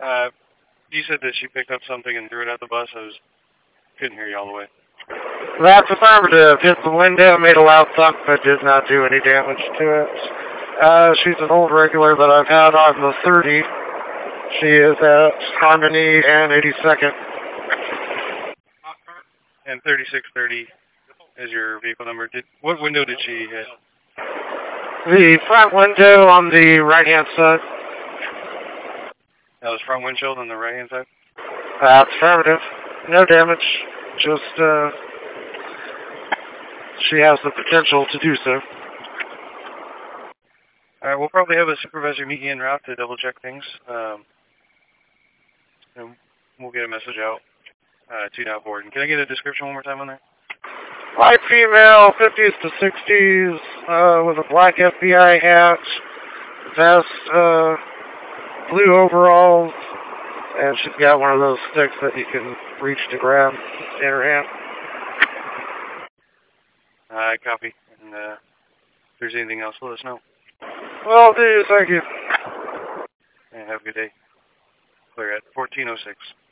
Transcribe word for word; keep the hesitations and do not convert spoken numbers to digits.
Uh, you said that she picked up something and threw it at the bus. I was couldn't hear you all the way. That's affirmative. Hit the window, made a loud thump, but did not do any damage to it. Uh, she's an old regular that I've had on the thirty. She is at Harmony and eighty-second. And thirty-six thirty is your vehicle number. Did what window did she hit? The front window on the right-hand side. That was front windshield on the right-hand side? That's affirmative. No damage. Just, uh, she has the potential to do so. All right, we'll probably have a supervisor meet you en route to double-check things. Um, and we'll get a message out uh, to that board. And can I get a description one more time on there? Light female, fifties to sixties, uh, with a black F B I hat, vest, uh, blue overalls, and she's got one of those sticks that you can reach to grab in her hand. All right, copy. And uh, if there's anything else, let us know. Well, do, thank you. And have a good day. Clear at fourteen oh six.